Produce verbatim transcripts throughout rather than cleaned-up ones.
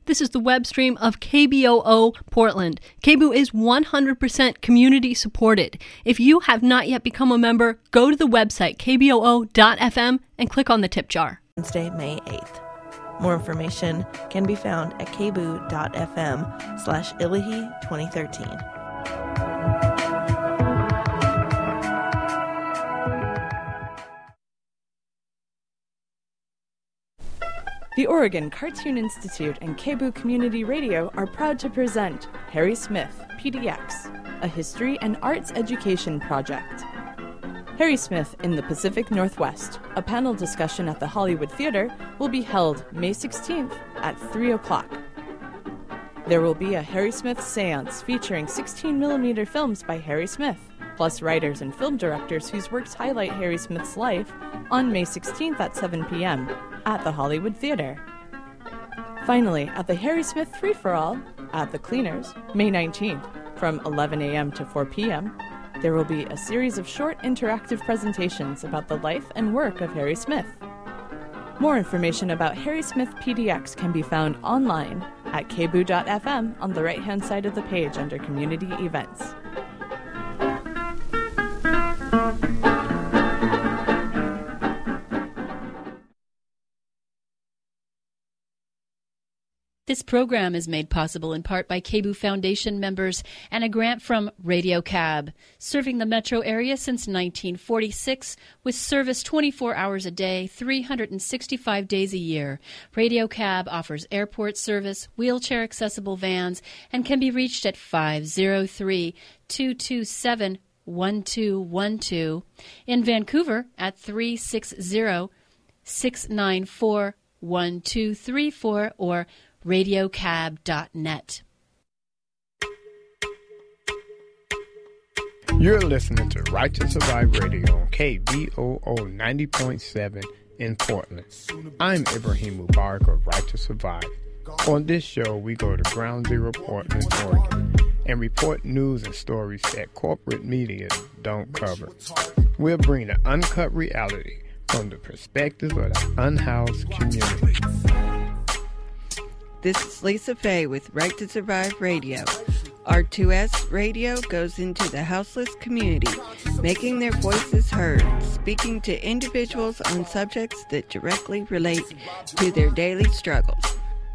This is the web stream of K B O O Portland. K B O O is one hundred percent community supported. If you have not yet become a member, go to the website k b o o dot f m and click on the tip jar. Wednesday, May eighth. More information can be found at k b o o dot f m slash Illahee twenty thirteen. The Oregon Cartoon Institute and K B O O Community Radio are proud to present Harry Smith, P D X, a history and arts education project. Harry Smith in the Pacific Northwest, a panel discussion at the Hollywood Theater, will be held May sixteenth at three o'clock. There will be a Harry Smith seance featuring sixteen millimeter films by Harry Smith, plus writers and film directors whose works highlight Harry Smith's life, on May sixteenth at seven p.m. at the Hollywood Theater. Finally, at the Harry Smith Free-for-All at the Cleaners, May nineteenth, from eleven a.m. to four p.m., there will be a series of short interactive presentations about the life and work of Harry Smith. More information about Harry Smith P D X can be found online at k b o o dot f m on the right-hand side of the page under Community Events. This program is made possible in part by K B O O Foundation members and a grant from Radio Cab, serving the metro area since nineteen forty-six with service twenty-four hours a day, three hundred sixty-five days a year. Radio Cab offers airport service, wheelchair-accessible vans, and can be reached at five oh three, two two seven, one two one two, in Vancouver at three six zero, six nine four, one two three four or radio cab dot net. You're listening to Right to Survive Radio on K B O O ninety point seven in Portland. I'm Ibrahim Mubarak of Right to Survive. On this show, we go to Ground Zero Portland, Oregon, and report news and stories that corporate media don't cover. We'll bring the uncut reality from the perspective of the unhoused community. This is Lisa Fay with Right to Survive Radio. R two S Radio goes into the houseless community, making their voices heard, speaking to individuals on subjects that directly relate to their daily struggles.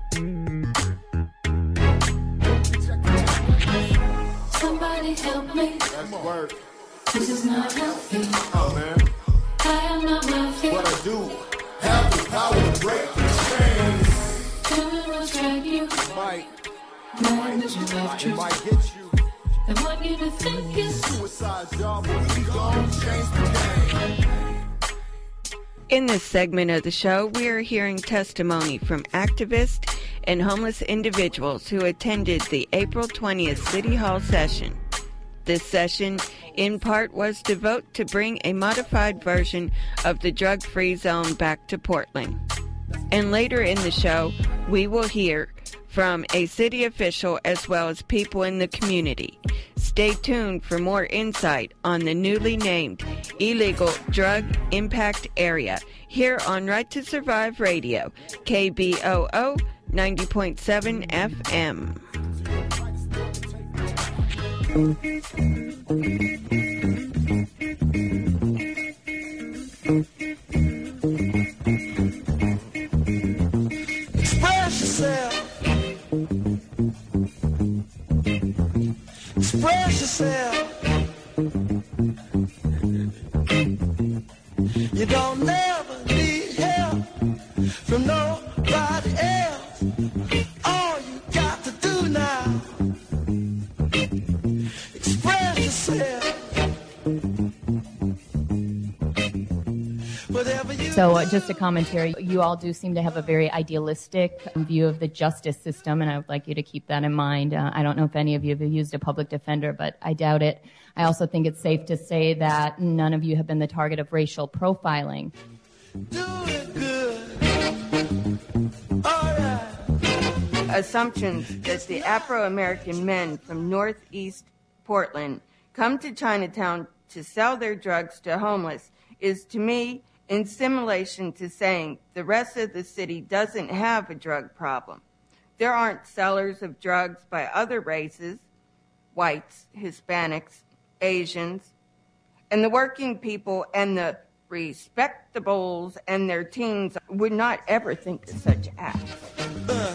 Somebody help me. That's work. This is not healthy. Oh, man. I am not wealthy. What I do, have the power to break the chains. Tell me what's drag you. Might, Man, that you left it you. might get you. And what you to think is Suicide job, but we gon' change the game. In this segment of the show, we are hearing testimony from activists and homeless individuals who attended the April twentieth City Hall session. This session, in part, was to vote to bring a modified version of the drug-free zone back to Portland. And later in the show, we will hear from a city official as well as people in the community. Stay tuned for more insight on the newly named Illegal Drug Impact Area here on Right to Survive Radio, K B O O ninety point seven F M. Express yourself. Express yourself. You don't never need help from nobody else. All you got to do now, express yourself. So uh, just a commentary, you all do seem to have a very idealistic view of the justice system, and I would like you to keep that in mind. Uh, I don't know if any of you have used a public defender, but I doubt it. I also think it's safe to say that none of you have been the target of racial profiling. Doing good. All right. Assumptions that the Afro-American men from Northeast Portland come to Chinatown to sell their drugs to homeless is, to me, in simulation to saying the rest of the city doesn't have a drug problem. There aren't sellers of drugs by other races, whites, Hispanics, Asians, and the working people and the respectables and their teens would not ever think of such acts. Uh,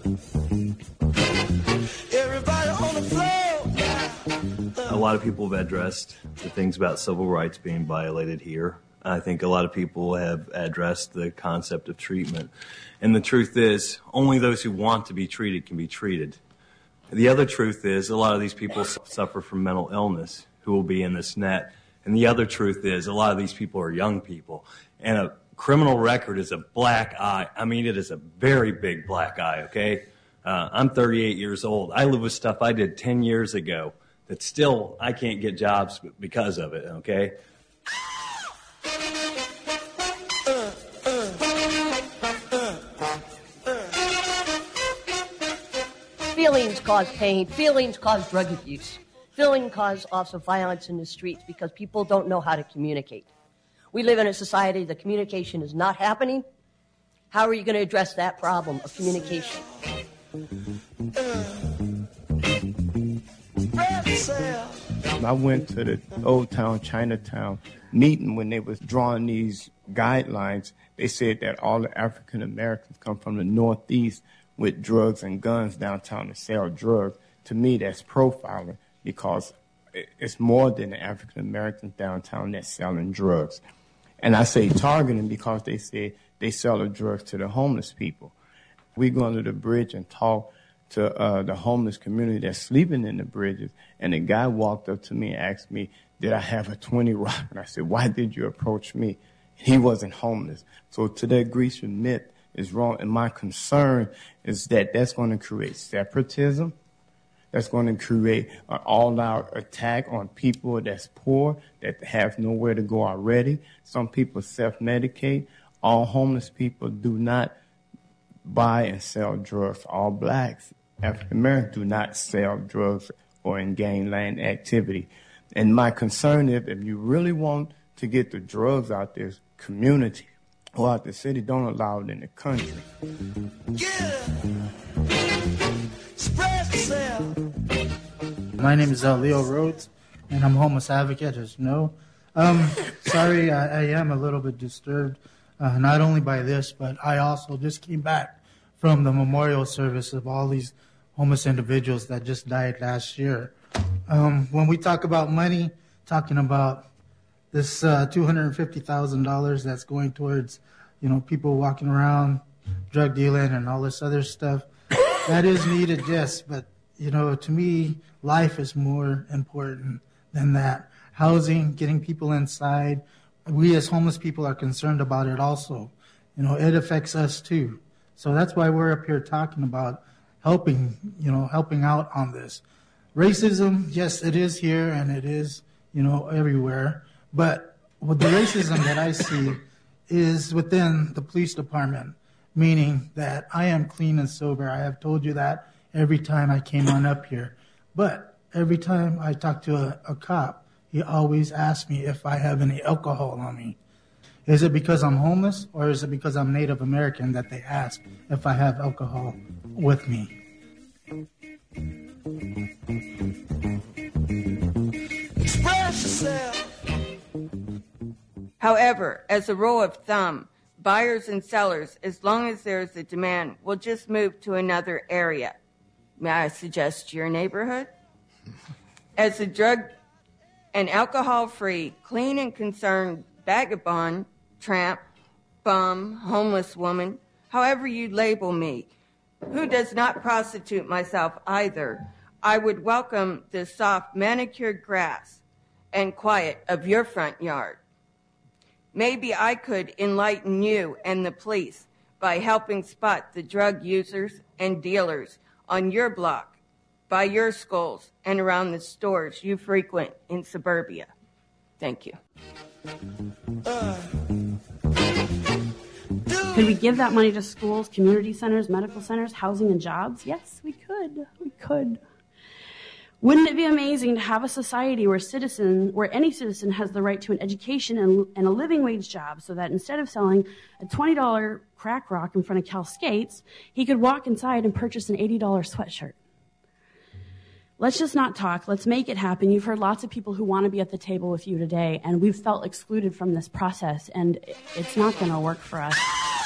everybody on the floor. A lot of people have addressed the things about civil rights being violated here. I think a lot of people have addressed the concept of treatment. And the truth is, only those who want to be treated can be treated. The other truth is, a lot of these people suffer from mental illness who will be in this net. And the other truth is, a lot of these people are young people. And a criminal record is a black eye. I mean, it is a very big black eye, okay? Uh, I'm thirty-eight years old. I live with stuff I did ten years ago that still I can't get jobs because of it, okay? Feelings cause pain. Feelings cause drug abuse. Feelings cause also violence in the streets because people don't know how to communicate. We live in a society that communication is not happening. How are you going to address that problem of communication? I went to the Old Town Chinatown meeting when they was drawing these guidelines. They said that all the African Americans come from the Northeast with drugs and guns downtown to sell drugs. To me, that's profiling because it's more than the African Americans downtown that's selling drugs. And I say targeting because they say they sell the drugs to the homeless people. We go under the bridge and talk to uh, the homeless community that's sleeping in the bridges. And the guy walked up to me and asked me, did I have a twenty rock? And I said, why did you approach me? He wasn't homeless. So to that Grecian myth is wrong. And my concern is that that's going to create separatism. That's going to create an all-out attack on people that's poor, that have nowhere to go already. Some people self-medicate. All homeless people do not buy and sell drugs. All blacks, African Americans, do not sell drugs or in gangland activity. And my concern is if you really want to get the drugs out there, community or out the city, don't allow it in the country. Yeah. Spread yourself. My name is uh, Leo Rhodes, and I'm a homeless advocate, as you know. Um, sorry, I, I am a little bit disturbed, uh, not only by this, but I also just came back from the memorial service of all these homeless individuals that just died last year. Um, when we talk about money, talking about this uh, two hundred fifty thousand dollars that's going towards, you know, people walking around, drug dealing and all this other stuff, that is needed, yes, but, you know, to me, life is more important than that. Housing, getting people inside. We as homeless people are concerned about it also. You know, it affects us too. So that's why we're up here talking about helping, you know, helping out on this. Racism, yes, it is here and it is, you know, everywhere. But what the racism that I see is within the police department, meaning that I am clean and sober. I have told you that every time I came on up here. But every time I talk to a, a cop, he always asks me if I have any alcohol on me. Is it because I'm homeless or is it because I'm Native American that they ask if I have alcohol with me? Express yourself. However, as a rule of thumb, buyers and sellers, as long as there is a demand, will just move to another area. May I suggest your neighborhood? As a drug and alcohol-free, clean and concerned vagabond, tramp, bum, homeless woman, however you label me, who does not prostitute myself either, I would welcome the soft manicured grass and quiet of your front yard. Maybe I could enlighten you and the police by helping spot the drug users and dealers on your block, by your schools, and around the stores you frequent in suburbia. Thank you. Uh, Could we give that money to schools, community centers, medical centers, housing and jobs? Yes, we could. We could. Wouldn't it be amazing to have a society where citizen, where any citizen has the right to an education and, and a living wage job, so that instead of selling a twenty dollar crack rock in front of Cal Skates, he could walk inside and purchase an eighty dollar sweatshirt? Let's just not talk. Let's make it happen. You've heard lots of people who want to be at the table with you today, and we've felt excluded from this process, and it's not going to work for us.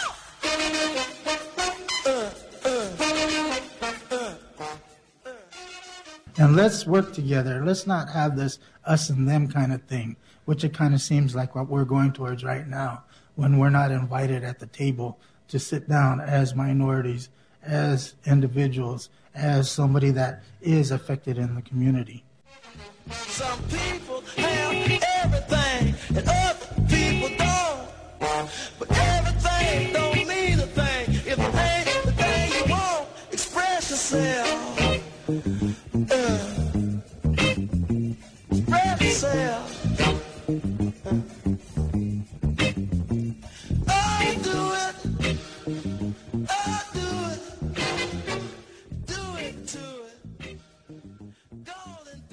And let's work together. Let's not have this us and them kind of thing, which it kind of seems like what we're going towards right now, when we're not invited at the table to sit down as minorities, as individuals, as somebody that is affected in the community. Some people have everything and other people don't. But everything don't mean a thing. If it ain't the thing you want, express yourself. Uh, express yourself. I do it. I do it. Do it to it. Go and do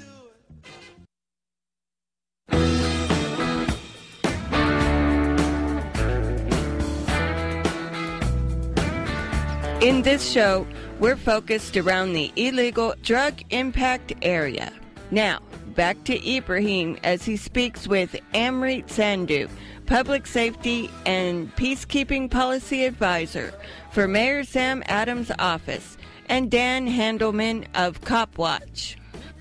it. In this show, we're focused around the illegal drug impact area. Now, back to Ibrahim as he speaks with Amrit Sandhu, Public Safety and Peacekeeping Policy Advisor for Mayor Sam Adams' office, and Dan Handelman of Cop Watch.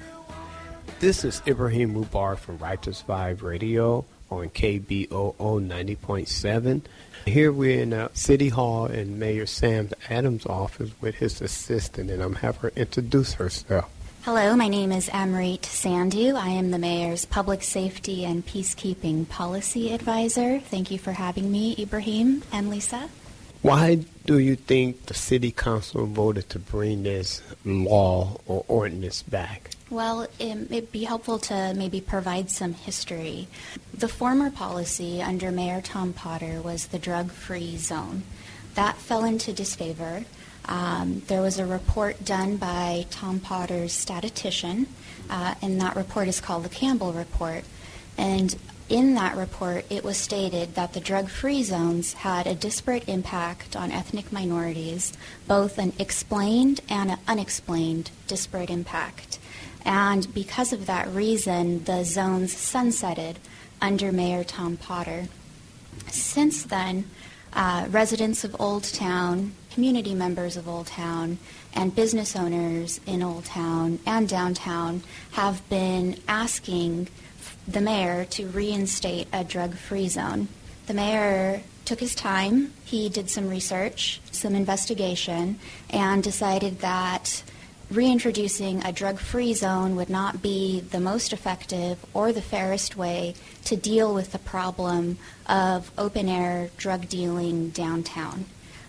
This is Ibrahim Mubarak from Righteous Vibe Radio on K B O O ninety point seven. Here we're in uh, City Hall in Mayor Sam Adams' office with his assistant, and I'm having her introduce herself. Hello, my name is Amrit Sandhu. I am the Mayor's Public Safety and Peacekeeping Policy Advisor. Thank you for having me, Ibrahim and Lisa. Why do you think the City Council voted to bring this law or ordinance back? Well, it, it'd be helpful to maybe provide some history. The former policy under Mayor Tom Potter was the drug-free zone. That fell into disfavor. Um, there was a report done by Tom Potter's statistician, uh, and that report is called the Campbell Report. And in that report, it was stated that the drug-free zones had a disparate impact on ethnic minorities, both an explained and an unexplained disparate impact. And because of that reason, the zones sunsetted under Mayor Tom Potter. Since then, uh, residents of Old Town, community members of Old Town, and business owners in Old Town and downtown have been asking the mayor to reinstate a drug-free zone. The mayor took his time. He did some research, some investigation, and decided that reintroducing a drug-free zone would not be the most effective or the fairest way to deal with the problem of open-air drug dealing downtown.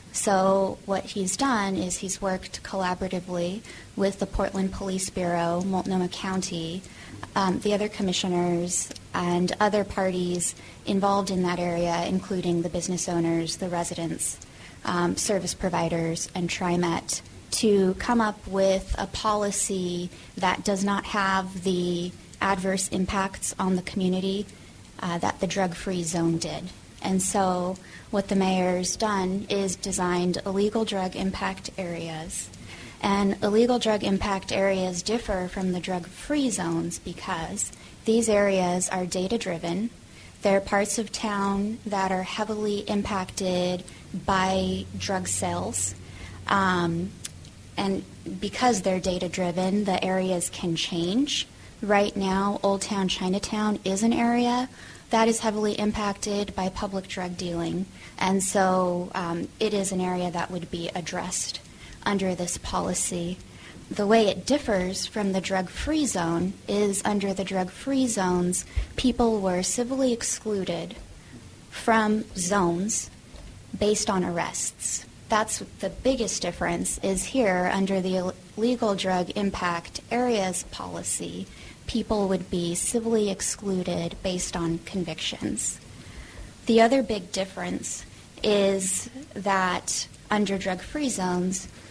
So what he's done is he's worked collaboratively with the Portland Police Bureau, Multnomah County, um, the other commissioners, and other parties involved in that area, including the business owners, the residents, um, service providers, and TriMet, to come up with a policy that does not have the adverse impacts on the community uh, that the drug-free zone did. And so what the mayor's done is designed illegal drug impact areas. And illegal drug impact areas differ from the drug-free zones because these areas are data-driven. They're parts of town that are heavily impacted by drug sales. Um, and because they're data-driven, the areas can change. Right now, Old Town Chinatown is an area that is heavily impacted by public drug dealing, and so um, it is an area that would be addressed under this policy. The way it differs from the drug-free zone is under the drug-free zones, people were civilly excluded from zones based on arrests. That's the biggest difference is here under the illegal drug impact areas policy, people would be civilly excluded based on convictions. The other big difference is that under drug-free zones,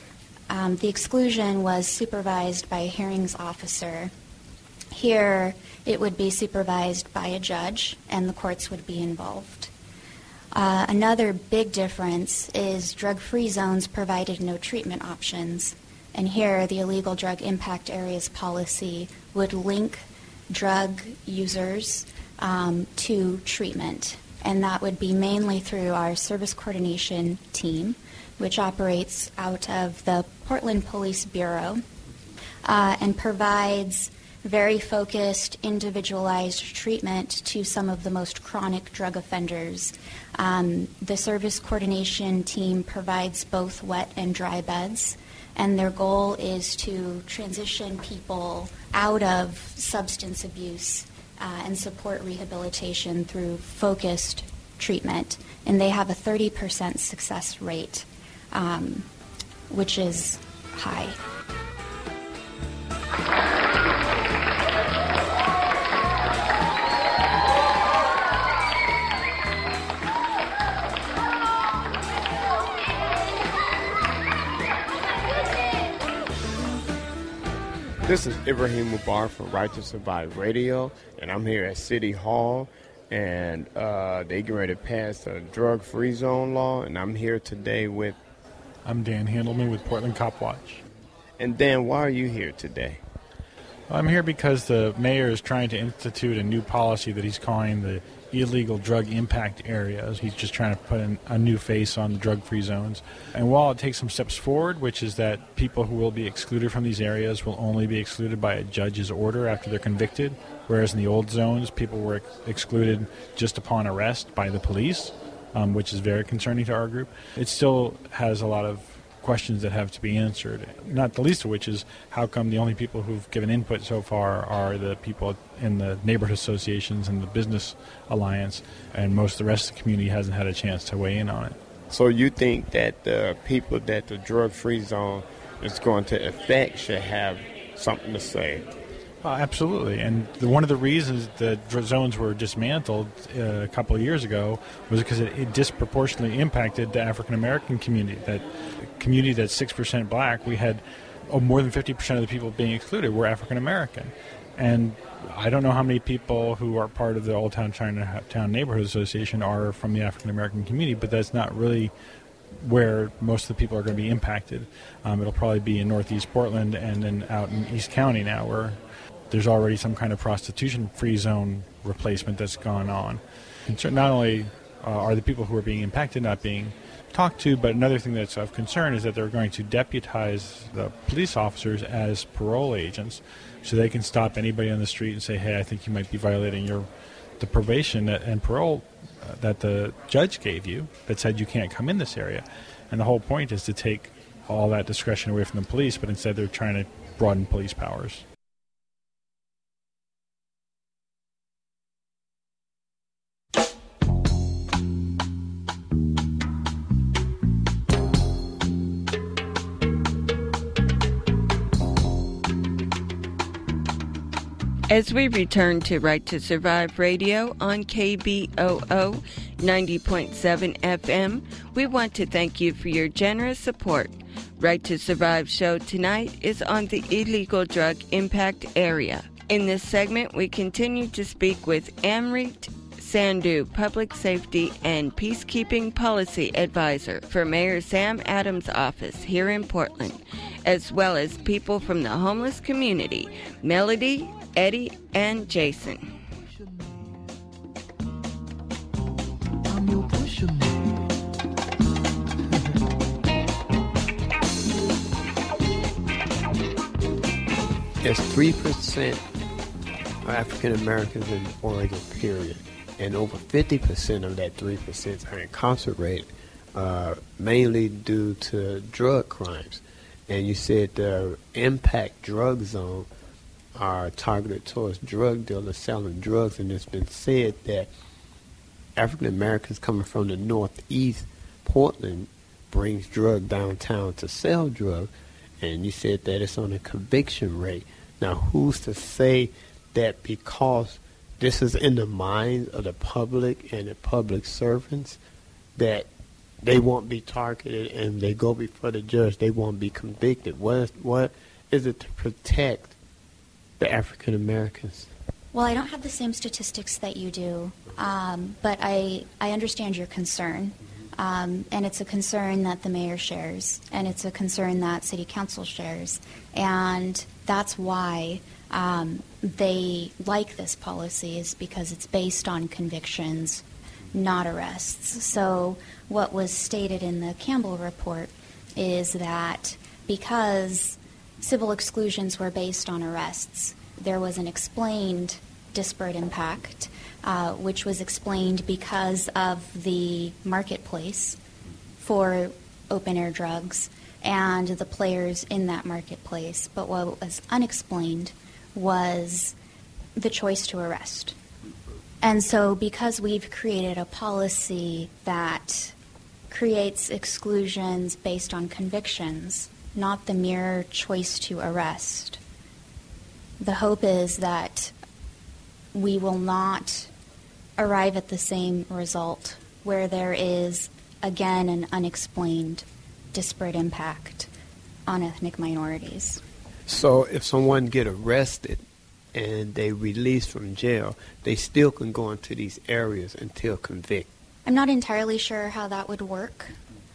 Um, the exclusion was supervised by a hearings officer. Here, it would be supervised by a judge, and the courts would be involved. Uh, another big difference is drug-free zones provided no treatment options. And here, the illegal drug impact areas policy would link drug users um, to treatment. And that would be mainly through our service coordination team, which operates out of the Portland Police Bureau uh, and provides very focused, individualized treatment to some of the most chronic drug offenders. Um, the service coordination team provides both wet and dry beds, and their goal is to transition people out of substance abuse uh, and support rehabilitation through focused treatment. And they have a thirty percent success rate, um, which is high. This is Ibrahim Mubarak from Right to Survive Radio, and I'm here at City Hall, and uh, they get ready to pass a drug-free zone law, and I'm here today with... I'm Dan Handelman with Portland Cop Watch. And Dan, why are you here today? I'm here because the mayor is trying to institute a new policy that he's calling the illegal drug impact areas. He's just trying to put in a new face on the drug-free zones. And while it takes some steps forward, which is that people who will be excluded from these areas will only be excluded by a judge's order after they're convicted, whereas in the old zones, people were ex- excluded just upon arrest by the police, um, which is very concerning to our group. It still has a lot of questions that have to be answered, not the least of which is how come the only people who've given input so far are the people in the neighborhood associations and the business alliance, and most of the rest of the community hasn't had a chance to weigh in on it. So you think that the people that the drug-free zone is going to affect should have something to say? Uh, absolutely, and the, one of the reasons that dr- zones were dismantled uh, a couple of years ago was because it, it disproportionately impacted the African-American community. That community that's six percent black, we had oh, more than fifty percent of the people being excluded were African-American. And I don't know how many people who are part of the Old Town Chinatown Neighborhood Association are from the African-American community, but that's not really where most of the people are going to be impacted. Um, it'll probably be in Northeast Portland and then out in East County now, where there's already some kind of prostitution-free zone replacement that's gone on. And so not only uh, are the people who are being impacted not being talked to, but another thing that's of concern is that they're going to deputize the police officers as parole agents, so they can stop anybody on the street and say, hey, I think you might be violating your the probation and parole uh, that the judge gave you that said you can't come in this area. And the whole point is to take all that discretion away from the police, but instead they're trying to broaden police powers. As we return to Right to Survive Radio on K B O O ninety point seven F M, we want to thank you for your generous support. Right to Survive show tonight is on the illegal drug impact area. In this segment, we continue to speak with Amrit Sandhu, Public Safety and Peacekeeping Policy Advisor for Mayor Sam Adams' office here in Portland, as well as people from the homeless community, Melody, Eddie, and Jason. There's three percent of African Americans in Oregon, period. And over fifty percent of that three percent are incarcerated, uh, mainly due to drug crimes. And you said the impact drug zone are targeted towards drug dealers selling drugs, and it's been said that African Americans coming from the Northeast, Portland, brings drug downtown to sell drugs, and you said that it's on a conviction rate. Now, who's to say that because this is in the minds of the public and the public servants that they won't be targeted, and they go before the judge, they won't be convicted. What is, what is it to protect the African Americans? Well, I don't have the same statistics that you do, um, but I, I understand your concern. Um, and it's a concern that the mayor shares, and it's a concern that city council shares. And that's why um, they like this policy, is because it's based on convictions, not arrests. So what was stated in the Campbell report is that because civil exclusions were based on arrests, there was an explained disparate impact, uh, which was explained because of the marketplace for open-air drugs and the players in that marketplace. But what was unexplained was the choice to arrest. And so because we've created a policy that creates exclusions based on convictions, not the mere choice to arrest, the hope is that we will not arrive at the same result where there is, again, an unexplained disparate impact on ethnic minorities. So if someone get arrested and they released from jail, they still can go into these areas until convicted. I'm not entirely sure how that would work,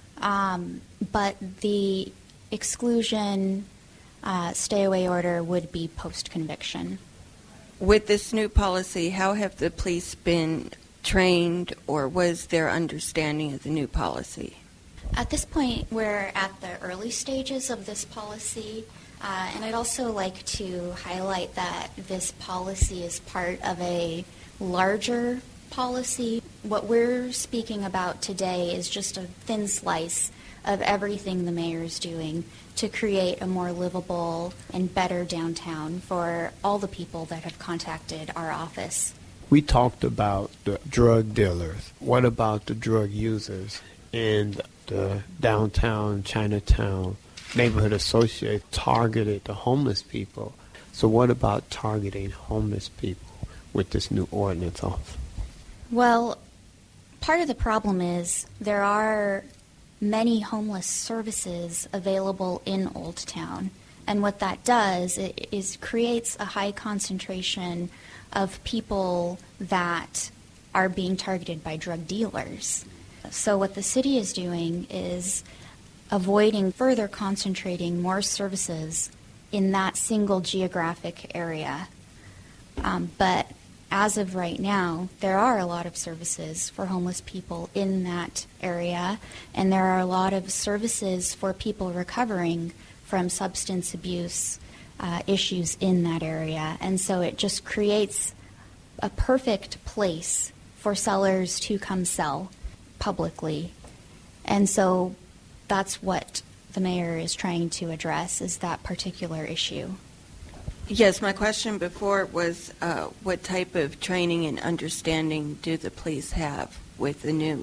um, but the exclusion uh, stay-away order would be post-conviction. With this new policy, how have the police been trained, or what is their understanding of the new policy? At this point, we're at the early stages of this policy, uh, and I'd also like to highlight that this policy is part of a larger policy. What we're speaking about today is just a thin slice of everything the mayor is doing to create a more livable and better downtown for all the people that have contacted our office. We talked about the drug dealers. What about the drug users in the downtown Chinatown neighborhood associate targeted the homeless people? So what about targeting homeless people with this new ordinance off? Well, part of the problem is there are many homeless services available in Old Town. And what that does is creates a high concentration of people that are being targeted by drug dealers. So what the city is doing is avoiding further concentrating more services in that single geographic area. Um, but as of right now, there are a lot of services for homeless people in that area, and there are a lot of services for people recovering from substance abuse uh, issues in that area. And so it just creates a perfect place for sellers to come sell publicly. And so that's what the mayor is trying to address, is that particular issue. Yes, my question before was uh, what type of training and understanding do the police have with the new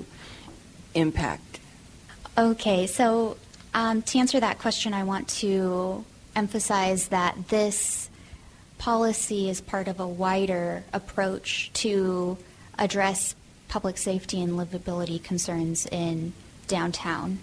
impact? Okay, so um, to answer that question, I want to emphasize that this policy is part of a wider approach to address public safety and livability concerns in downtown.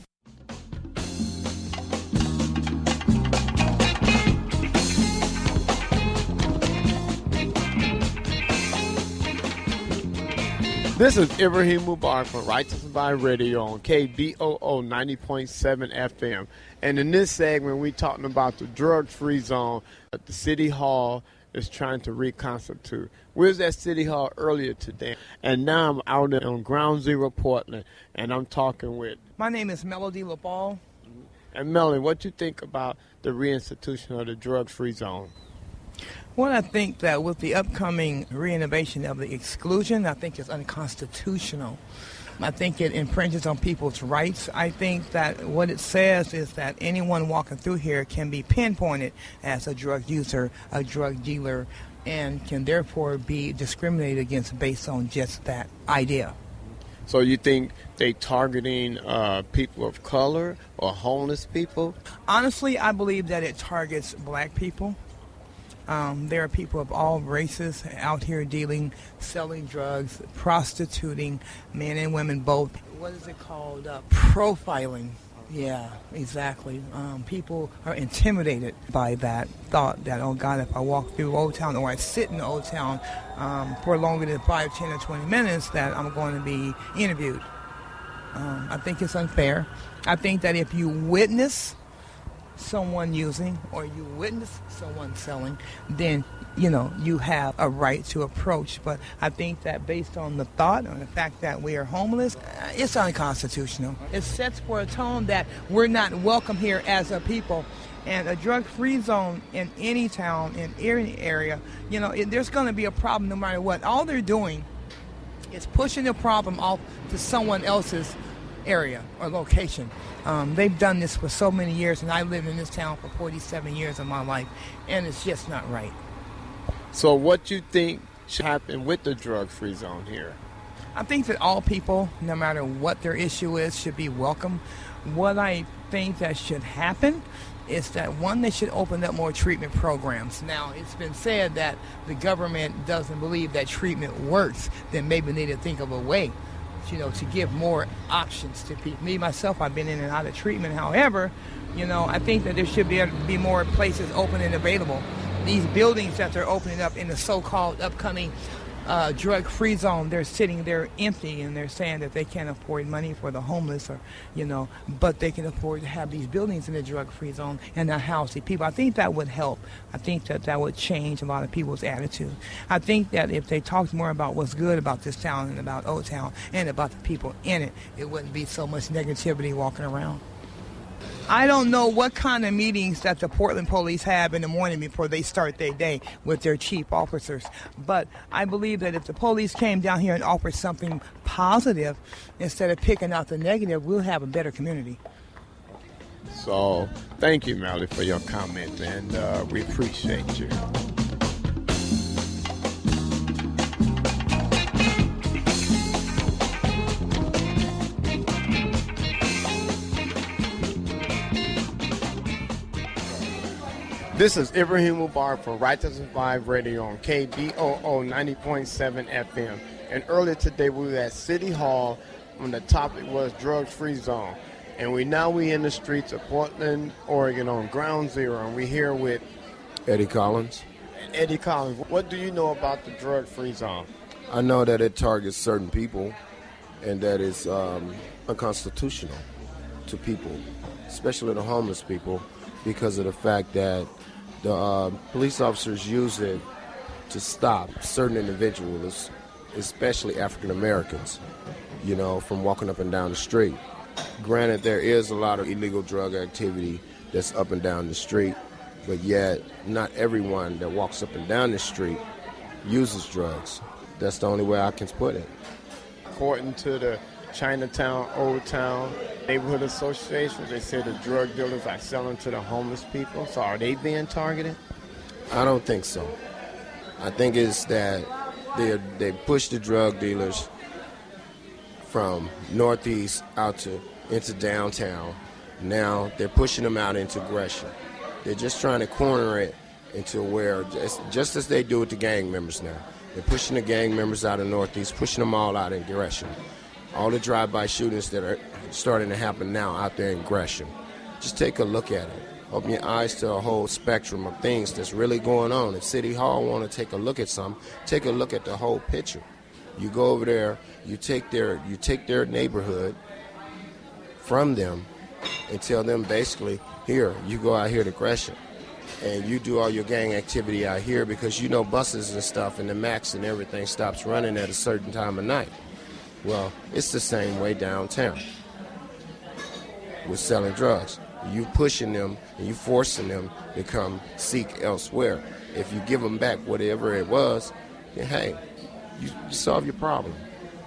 This is Ibrahim Mubarak from Right to Survive Radio on K B O O ninety point seven F M. And in this segment, we're talking about the drug-free zone that the City Hall is trying to reconstitute. We was at City Hall earlier today, and now I'm out on Ground Zero Portland, and I'm talking with... My name is Melody LaBall. And Melody, what you think about the reinstitution of the drug-free zone? Well, I think that with the upcoming reinnovation of the exclusion, I think it's unconstitutional. I think it infringes on people's rights. I think that what it says is that anyone walking through here can be pinpointed as a drug user, a drug dealer, and can therefore be discriminated against based on just that idea. So you think they targeting uh, people of color or homeless people? Honestly, I believe that it targets black people. Um, there are people of all races out here dealing, selling drugs, prostituting, men and women both. What is it called? Uh, profiling. Yeah, exactly. Um, people are intimidated by that thought that, oh, God, if I walk through Old Town or I sit in Old Town um, for longer than five, ten, or twenty minutes, that I'm going to be interviewed. Um, I think it's unfair. I think that if you witness someone using or you witness someone selling, then, you know, you have a right to approach. But I think that based on the thought and the fact that we are homeless, it's unconstitutional. It sets for a tone that we're not welcome here as a people. And a drug-free zone in any town, in any area, you know, it, there's going to be a problem no matter what. All they're doing is pushing the problem off to someone else's area or location. Um, they've done this for so many years, and I lived in this town for forty-seven years of my life, and it's just not right. So what you think should happen with the drug-free zone here? I think that all people, no matter what their issue is, should be welcome. What I think that should happen is that, one, they should open up more treatment programs. Now, it's been said that the government doesn't believe that treatment works, then maybe they need to think of a way, you know, to give more options to people. Me, myself, I've been in and out of treatment. However, you know, I think that there should be, be more places open and available. These buildings that they're opening up in the so-called upcoming uh, drug-free zone, they're sitting there empty, and they're saying that they can't afford money for the homeless, or, you know, but they can afford to have these buildings in the drug-free zone and not house the people. I think that would help. I think that that would change a lot of people's attitude. I think that if they talked more about what's good about this town and about Old Town and about the people in it, it wouldn't be so much negativity walking around. I don't know what kind of meetings that the Portland police have in the morning before they start their day with their chief officers. But I believe that if the police came down here and offered something positive instead of picking out the negative, we'll have a better community. So thank you, Melody, for your comment, and uh, we appreciate you. This is Ibrahim Mubarak for Right to Survive Radio on K B O O ninety point seven F M. And earlier today we were at City Hall, and the topic was drug-free zone. And we now we in the streets of Portland, Oregon on Ground Zero, and we're here with Eddie Collins. Eddie Collins, what do you know about the drug-free zone? I know that it targets certain people and that it's um, unconstitutional to people, especially the homeless people, because of the fact that the uh, police officers use it to stop certain individuals, especially African Americans, you know, from walking up and down the street. Granted, there is a lot of illegal drug activity that's up and down the street, but yet not everyone that walks up and down the street uses drugs. That's the only way I can put it. According to the Chinatown, Old Town Neighborhood Association, they say the drug dealers are selling to the homeless people. So are they being targeted? I don't think so. I think it's that they they push the drug dealers from northeast out to into downtown. Now they're pushing them out into Gresham. They're just trying to corner it into where, just, just as they do with the gang members now. They're pushing the gang members out of northeast, pushing them all out in Gresham. All the drive-by shootings that are starting to happen now out there in Gresham. Just take a look at it. Open your eyes to a whole spectrum of things that's really going on. If City Hall want to take a look at something, take a look at the whole picture. You go over there, you take their you take their neighborhood from them and tell them basically, here, you go out here to Gresham and you do all your gang activity out here because you know buses and stuff and the Max and everything stops running at a certain time of night. Well, it's the same way downtown with selling drugs. You pushing them and you forcing them to come seek elsewhere. If you give them back whatever it was, then hey, you solve your problem.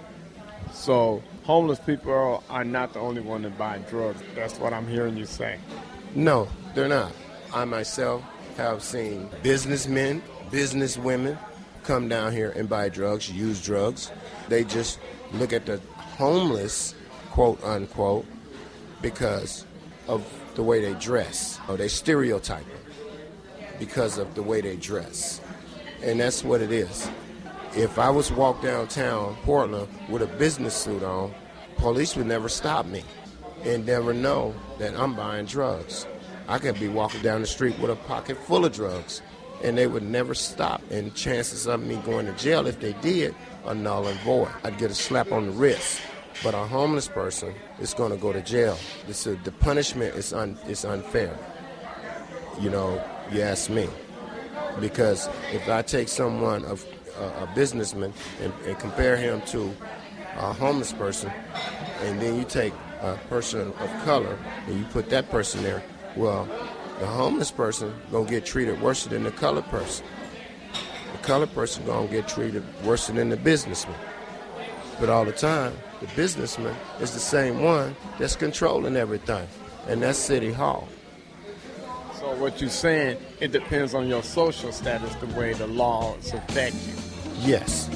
So homeless people are, are not the only one that buy drugs. That's what I'm hearing you say. No, they're not. I myself have seen businessmen, businesswomen come down here and buy drugs, use drugs. They just look at the homeless, quote unquote, because of the way they dress. Or they stereotype them. because of the way they dress. And that's what it is. If I was walk downtown Portland with a business suit on, police would never stop me and never know that I'm buying drugs. I could be walking down the street with a pocket full of drugs, and they would never stop. And chances of me going to jail, if they did, are null and void. I'd get a slap on the wrist. But a homeless person is going to go to jail. It's a, the punishment is un, is unfair. You know, you ask me. Because if I take someone, of uh, a businessman, and, and compare him to a homeless person, and then you take a person of color and you put that person there, well, the homeless person gonna get treated worse than the colored person. The colored person gonna get treated worse than the businessman. But all the time, the businessman is the same one that's controlling everything, and that's City Hall. So what you're saying, it depends on your social status, the way the laws affect you. Yes.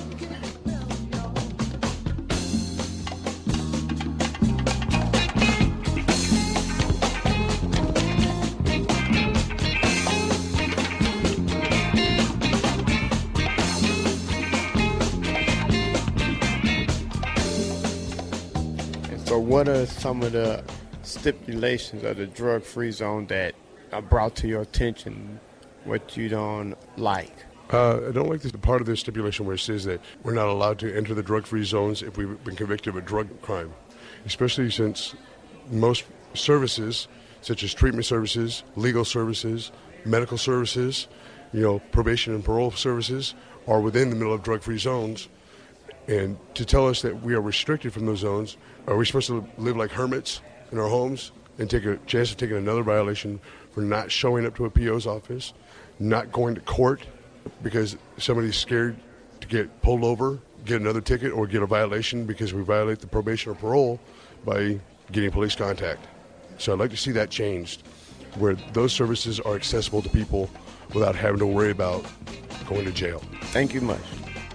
So what are some of the stipulations of the drug-free zone that are brought to your attention, what you don't like? Uh, I don't like the part of the stipulation where it says that we're not allowed to enter the drug-free zones if we've been convicted of a drug crime, especially since most services, such as treatment services, legal services, medical services, you know, probation and parole services, are within the middle of drug-free zones. And to tell us that we are restricted from those zones, are we supposed to live like hermits in our homes and take a chance of taking another violation for not showing up to a P O's office, not going to court because somebody's scared to get pulled over, get another ticket, or get a violation because we violate the probation or parole by getting police contact? So I'd like to see that changed, where those services are accessible to people without having to worry about going to jail. Thank you much.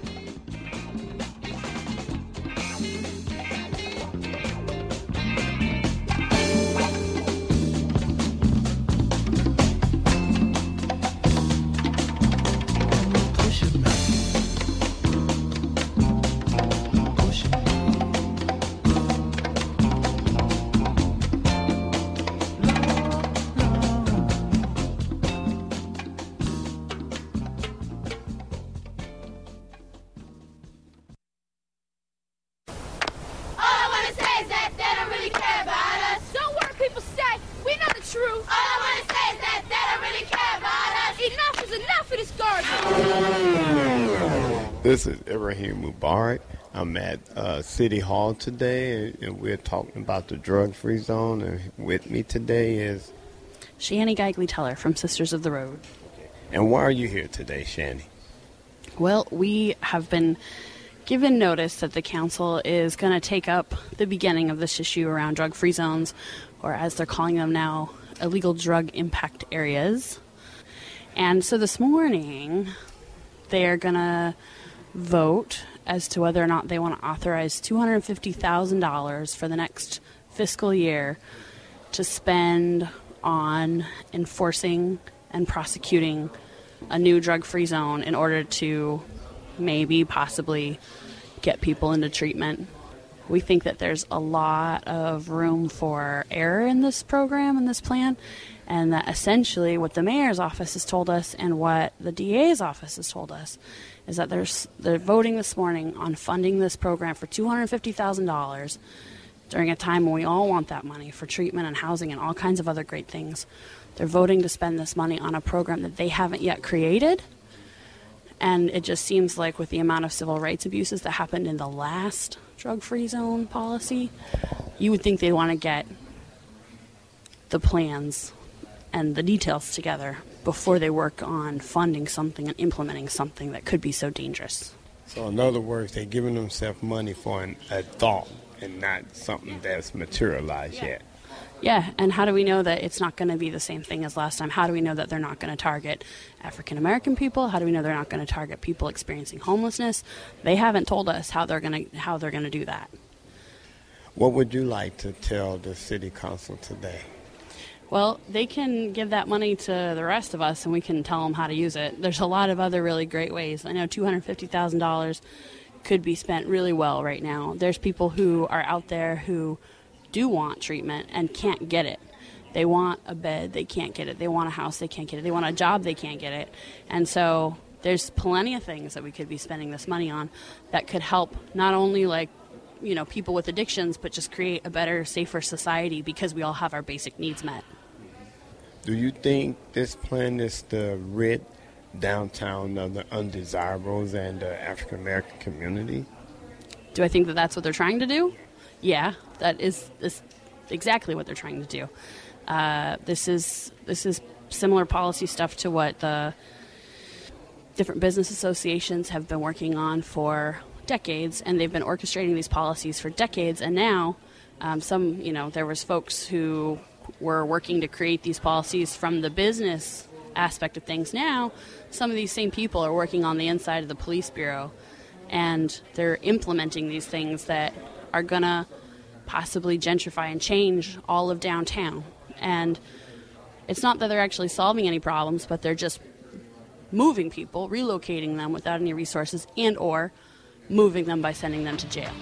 This is Ibrahim Mubarak. I'm at uh, City Hall today, and we're talking about the drug-free zone. And with me today is Shani Geigley-Teller from Sisters of the Road. And why are you here today, Shani? Well, we have been given notice that the council is going to take up the beginning of this issue around drug-free zones, or as they're calling them now, illegal drug impact areas. And so this morning, they're going to vote as to whether or not they want to authorize two hundred fifty thousand dollars for the next fiscal year to spend on enforcing and prosecuting a new drug-free zone in order to maybe possibly get people into treatment. We think that there's a lot of room for error in this program and this plan, and that essentially what the mayor's office has told us and what the D A's office has told us is that there's, they're voting this morning on funding this program for two hundred fifty thousand dollars during a time when we all want that money for treatment and housing and all kinds of other great things. They're voting to spend this money on a program that they haven't yet created. And it just seems like with the amount of civil rights abuses that happened in the last drug-free zone policy, you would think they'd want to get the plans and the details together before they work on funding something and implementing something that could be so dangerous. So in other words, they're giving themselves money for an, a thought and not something that's materialized yeah. yet. Yeah, and how do we know that it's not going to be the same thing as last time? How do we know that they're not going to target African American people? How do we know they're not going to target people experiencing homelessness? They haven't told us how they're going to how they're going to do that. What would you like to tell the city council today? Well, they can give that money to the rest of us, and we can tell them how to use it. There's a lot of other really great ways. I know two hundred fifty thousand dollars could be spent really well right now. There's people who are out there who do want treatment and can't get it. They want a bed, they can't get it. They want a house, they can't get it. They want a job, they can't get it. And so there's plenty of things that we could be spending this money on that could help not only, like, you know, people with addictions, but just create a better, safer society because we all have our basic needs met. Do you think this plan is to rid downtown of the undesirables and the African American community? Do I think that that's what they're trying to do? Yeah, that is, is exactly what they're trying to do. Uh, this is this is similar policy stuff to what the different business associations have been working on for decades, and they've been orchestrating these policies for decades. And now, um, some you know, there was folks who were working to create these policies from the business aspect of things. Now, some of these same people are working on the inside of the police bureau, and they're implementing these things that are going to possibly gentrify and change all of downtown. And it's not that they're actually solving any problems, but they're just moving people, relocating them without any resources, and or moving them by sending them to jail.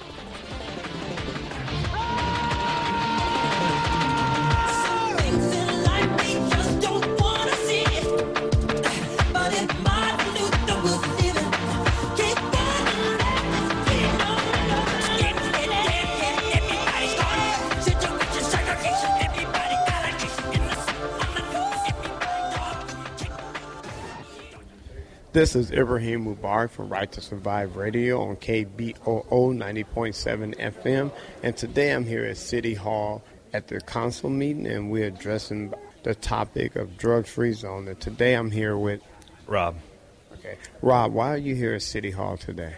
This is Ibrahim Mubarak from Right to Survive Radio on K B O O ninety point seven F M. And today I'm here at City Hall at the council meeting, and we're addressing the topic of drug-free zone. And today I'm here with Rob. Okay. Rob, why are you here at City Hall today?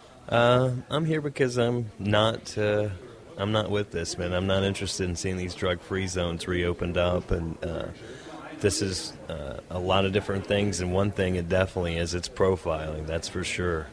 Uh, I'm here because I'm not uh, I'm not with this, man. I'm not interested in seeing these drug-free zones reopened up, and uh, this is uh, a lot of different things, and one thing it definitely is, it's profiling, that's for sure.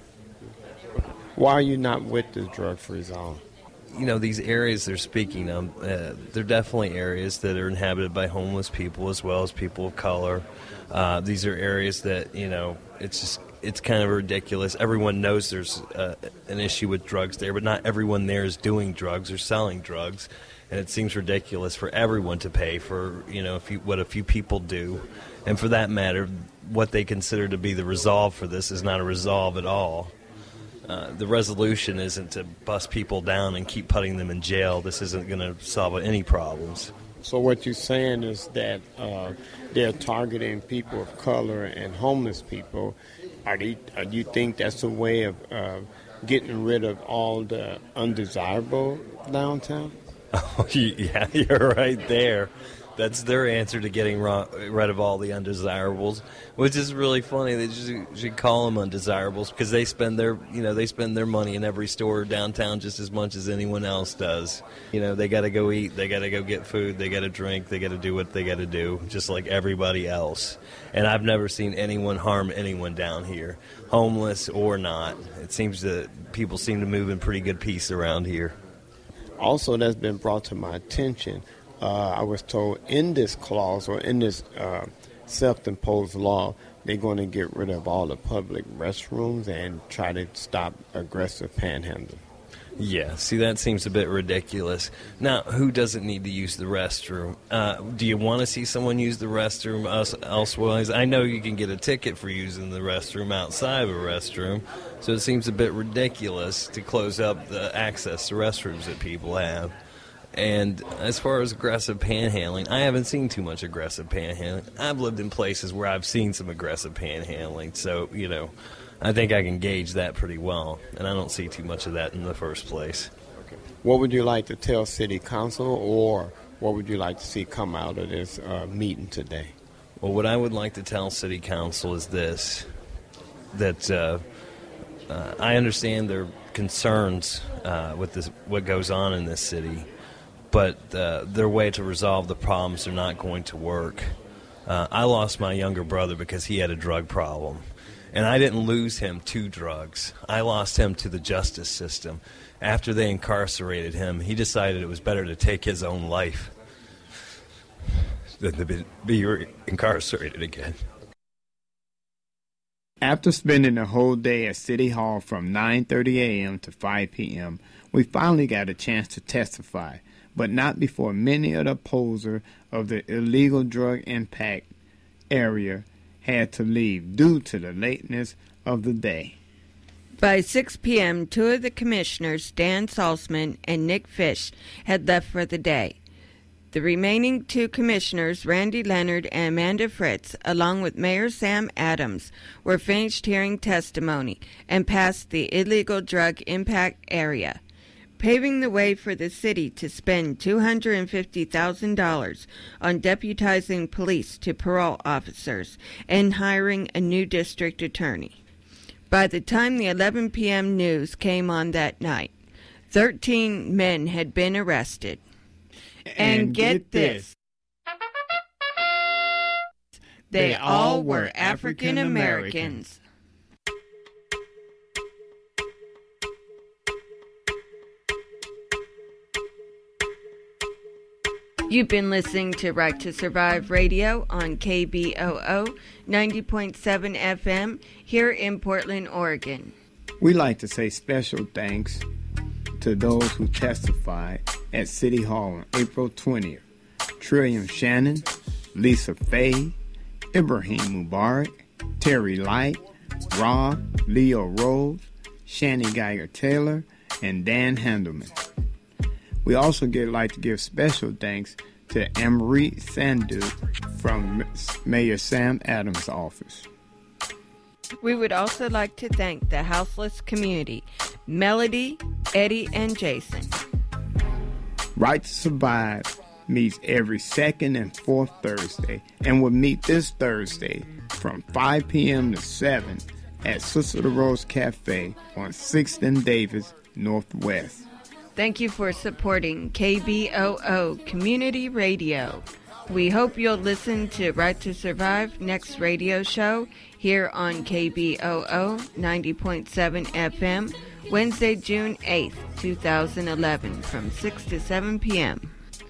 Why are you not with the drug-free zone? You know, these areas they're speaking of, uh, they're definitely areas that are inhabited by homeless people as well as people of color. Uh, these are areas that, you know, it's just, it's kind of ridiculous. Everyone knows there's uh, an issue with drugs there, but not everyone there is doing drugs or selling drugs. And it seems ridiculous for everyone to pay for, you know, a few, what a few people do. And for that matter, what they consider to be the resolve for this is not a resolve at all. Uh, the resolution isn't to bust people down and keep putting them in jail. This isn't going to solve any problems. So what you're saying is that uh, they're targeting people of color and homeless people. Are they, uh, do you think that's a way of uh, getting rid of all the undesirable downtown? Oh, yeah, you're right there. That's their answer to getting rid of all the undesirables, which is really funny. They just should call them undesirables because they spend their, you know, they spend their money in every store downtown just as much as anyone else does. You know, they got to go eat, they got to go get food, they got to drink, they got to do what they got to do, just like everybody else. And I've never seen anyone harm anyone down here, homeless or not. It seems that people seem to move in pretty good peace around here. Also, that's been brought to my attention. Uh, I was told in this clause or in this uh, self-imposed law, they're going to get rid of all the public restrooms and try to stop aggressive panhandling. Yeah, see, that seems a bit ridiculous. Now, who doesn't need to use the restroom? Uh, do you want to see someone use the restroom elsewhere? I know you can get a ticket for using the restroom outside of a restroom, so it seems a bit ridiculous to close up the access to restrooms that people have. And as far as aggressive panhandling, I haven't seen too much aggressive panhandling. I've lived in places where I've seen some aggressive panhandling, so, you know, I think I can gauge that pretty well, and I don't see too much of that in the first place. Okay. What would you like to tell City Council, or what would you like to see come out of this uh, meeting today? Well, what I would like to tell City Council is this, that uh, uh, I understand their concerns uh, with this, what goes on in this city, but uh, their way to resolve the problems are not going to work. Uh, I lost my younger brother because he had a drug problem. And I didn't lose him to drugs. I lost him to the justice system. After they incarcerated him, he decided it was better to take his own life. than to be, be incarcerated again. After spending the whole day at City Hall from nine thirty a.m. to five p.m., we finally got a chance to testify, but not before many of the opposers of the illegal drug impact area had to leave due to the lateness of the day. By six p.m., two of the commissioners, Dan Salzman and Nick Fish, had left for the day. The remaining two commissioners, Randy Leonard and Amanda Fritz, along with Mayor Sam Adams, were finished hearing testimony and passed the illegal drug impact area, paving the way for the city to spend two hundred fifty thousand dollars on deputizing police to parole officers and hiring a new district attorney. By the time the eleven p.m. news came on that night, thirteen men had been arrested. And, and get this, they all were African Americans. You've been listening to Right to Survive Radio on K B O O ninety point seven F M here in Portland, Oregon. We'd like to say special thanks to those who testified at City Hall on April twentieth. Trillium Shannon, Lisa Faye, Ibrahim Mubarak, Terry Light, Rob, Leo Rose, Shani Geiger-Taylor, and Dan Handelman. We also get like to give special thanks to Emery Sandu from Mayor Sam Adams' office. We would also like to thank the houseless community, Melody, Eddie, and Jason. Right to Survive meets every second and fourth Thursday and will meet this Thursday from five p.m. to seven at Sister Rose Cafe on sixth and Davis Northwest. Thank you for supporting K B O O Community Radio. We hope you'll listen to Right to Survive next radio show here on K B O O ninety point seven F M, Wednesday, June eighth, twenty eleven, from six to seven p.m.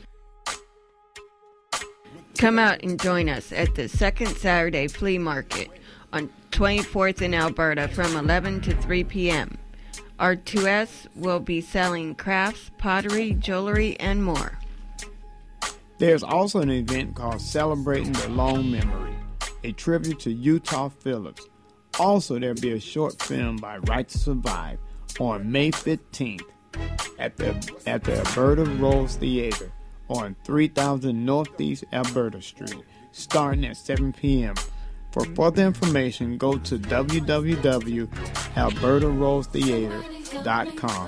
Come out and join us at the Second Saturday Flea Market on twenty-fourth in Alberta from eleven to three p.m. R two S will be selling crafts, pottery, jewelry, and more. There's also an event called Celebrating the Long Memory, a tribute to Utah Phillips. Also, there'll be a short film by Right to Survive on May fifteenth at the at the Alberta Rose Theater on three thousand Northeast Alberta Street, starting at seven p.m. For further information, go to w w w dot alberta rose theater dot com.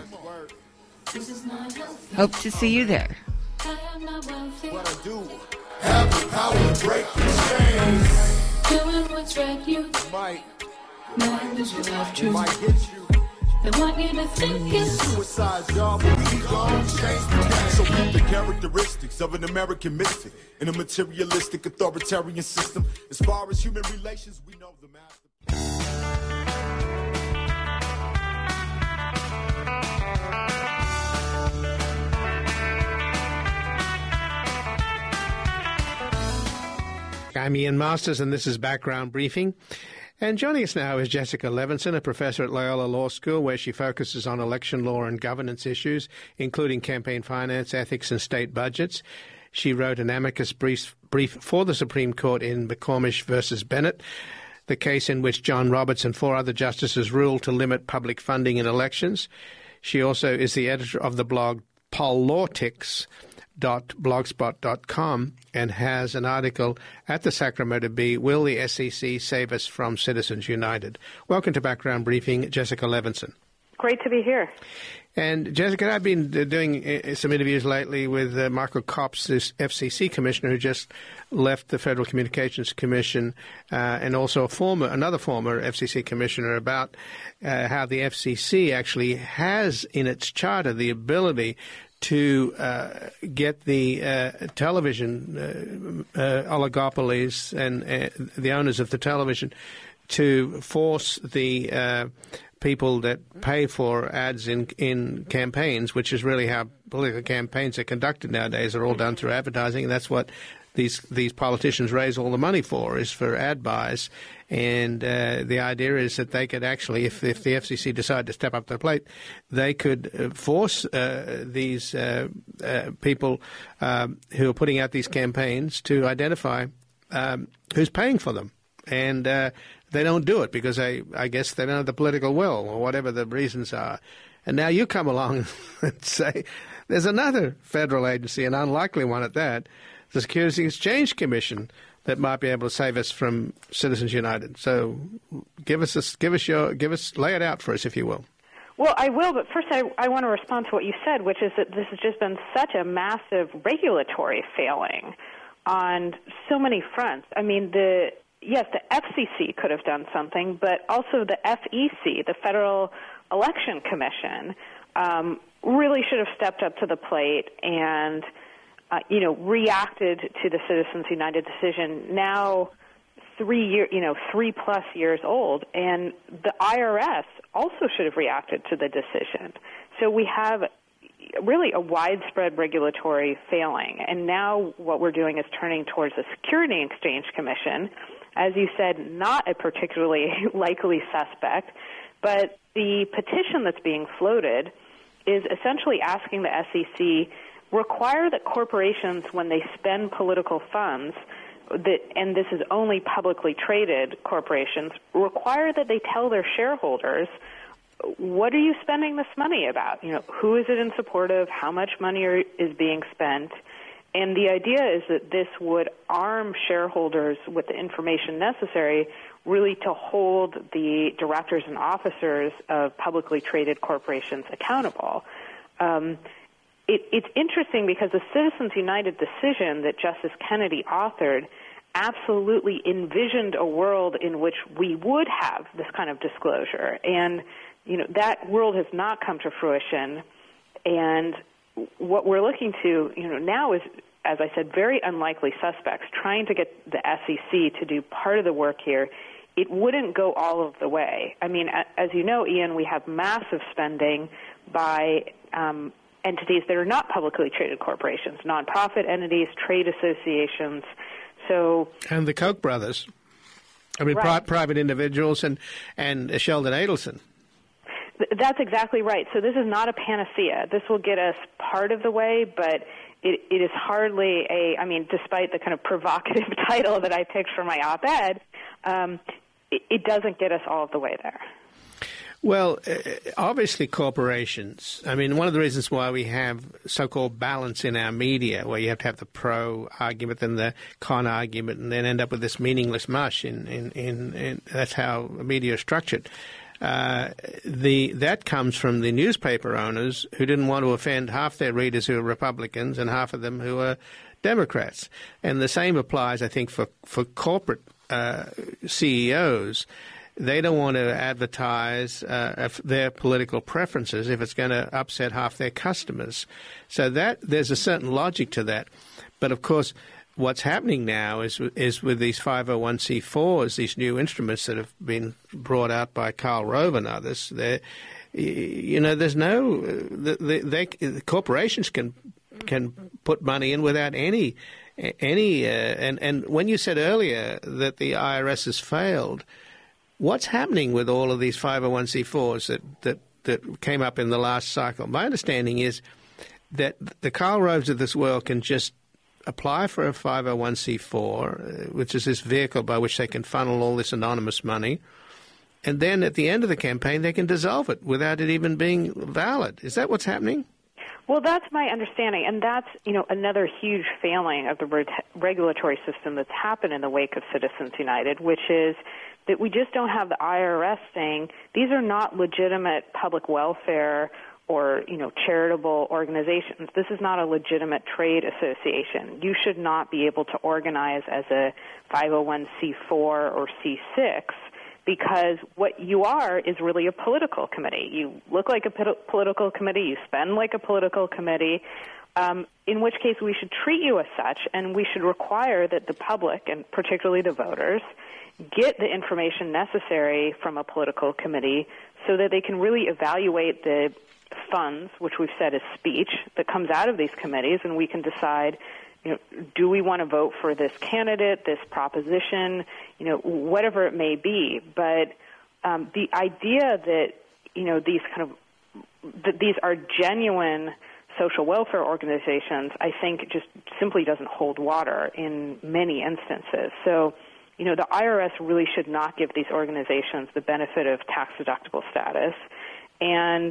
Hope to see you there. What I do, have the power to break the chains. Doing what's right, you might, might lose your life, true. might get you. They want you to think it's Suicide, y'all, but we gon' change the game. So keep the characteristics of an American mystic in a materialistic authoritarian system. As far as human relations, we know the master. I'm Ian Masters, and this is Background Briefing. And joining us now is Jessica Levinson, a professor at Loyola Law School, where she focuses on election law and governance issues, including campaign finance, ethics, and state budgets. She wrote an amicus brief, brief for the Supreme Court in McCormish versus Bennett, the case in which John Roberts and four other justices ruled to limit public funding in elections. She also is the editor of the blog Politics dot blogspot dot com and has an article at the Sacramento Bee, Will the S E C Save Us from Citizens United? Welcome to Background Briefing, Jessica Levinson. Great to be here. And Jessica, I've been doing some interviews lately with uh, Michael Copps, this F C C commissioner who just left the Federal Communications Commission, uh, and also a former, another former F C C commissioner, about uh, how the F C C actually has in its charter the ability to uh, get the uh, television uh, uh, oligopolies and uh, the owners of the television to force the uh, people that pay for ads in in campaigns, which is really how political campaigns are conducted nowadays, are all done through advertising, and that's what these these politicians raise all the money for, is for ad buys. And uh, the idea is that they could actually, if, if the F C C decided to step up to the plate, they could uh, force uh, these uh, uh, people um, who are putting out these campaigns to identify um, who's paying for them. And uh, they don't do it because they, I guess they don't have the political will or whatever the reasons are. And now you come along and say there's another federal agency, an unlikely one at that, the Securities and Exchange Commission, that might be able to save us from Citizens United. So give us a, give us your give us lay it out for us, if you will. Well, I will, but first I, I want to respond to what you said, which is that this has just been such a massive regulatory failing on so many fronts. I mean, the yes, the F C C could have done something, but also the F E C, the Federal Election Commission, um, really should have stepped up to the plate and Uh, you know, reacted to the Citizens United decision. Now, three year, you know, three plus years old, and the I R S also should have reacted to the decision. So we have really a widespread regulatory failing, and now what we're doing is turning towards the Security and Exchange Commission, as you said, not a particularly likely suspect, but the petition that's being floated is essentially asking the S E C require that corporations, when they spend political funds, that, and this is only publicly traded corporations, require that they tell their shareholders, what are you spending this money about? You know, who is it in support of? How much money are, is being spent? And the idea is that this would arm shareholders with the information necessary really to hold the directors and officers of publicly traded corporations accountable. Um, It, it's interesting because the Citizens United decision that Justice Kennedy authored absolutely envisioned a world in which we would have this kind of disclosure. And, you know, that world has not come to fruition. And what we're looking to, you know, now is, as I said, very unlikely suspects trying to get the S E C to do part of the work here. It wouldn't go all of the way. I mean, as you know, Ian, we have massive spending by um entities that are not publicly traded corporations, nonprofit entities, trade associations. So, and the Koch brothers. I mean, right. pri- private individuals and, and Sheldon Adelson. Th- that's exactly right. So this is not a panacea. This will get us part of the way, but it, it is hardly a, I mean, despite the kind of provocative title that I picked for my op-ed, um, it, it doesn't get us all of the way there. Well, obviously corporations, I mean, one of the reasons why we have so-called balance in our media, where you have to have the pro argument and the con argument and then end up with this meaningless mush, in, in, in, in that's how media is structured. Uh, the that comes from the newspaper owners who didn't want to offend half their readers who are Republicans and half of them who are Democrats. And the same applies, I think, for, for corporate uh, C E Os. They don't want to advertise uh, their political preferences if it's going to upset half their customers. So that there's a certain logic to that. But, of course, what's happening now is is with these five oh one c fours, these new instruments that have been brought out by Karl Rove and others, you know, there's no – they, they, corporations can can put money in without any – any uh, and, and when you said earlier that the I R S has failed – what's happening with all of these five oh one c fours that, that, that came up in the last cycle? My understanding is that the Karl Roves of this world can just apply for a five oh one c four, which is this vehicle by which they can funnel all this anonymous money, and then at the end of the campaign they can dissolve it without it even being valid. Is that what's happening? Well, that's my understanding, and that's, you know, another huge failing of the re- regulatory system that's happened in the wake of Citizens United, which is that we just don't have the I R S saying these are not legitimate public welfare or, you know, charitable organizations. This is not a legitimate trade association. You should not be able to organize as a five oh one c four or c six because what you are is really a political committee. You look like a p- political committee. You spend like a political committee, um, in which case we should treat you as such, and we should require that the public, and particularly the voters, get the information necessary from a political committee so that they can really evaluate the funds, which we've said is speech, that comes out of these committees, and we can decide, you know, do we want to vote for this candidate, this proposition, you know, whatever it may be. But um, the idea that, you know, these kind of, that these are genuine social welfare organizations, I think just simply doesn't hold water in many instances. So, you know, the I R S really should not give these organizations the benefit of tax-deductible status. And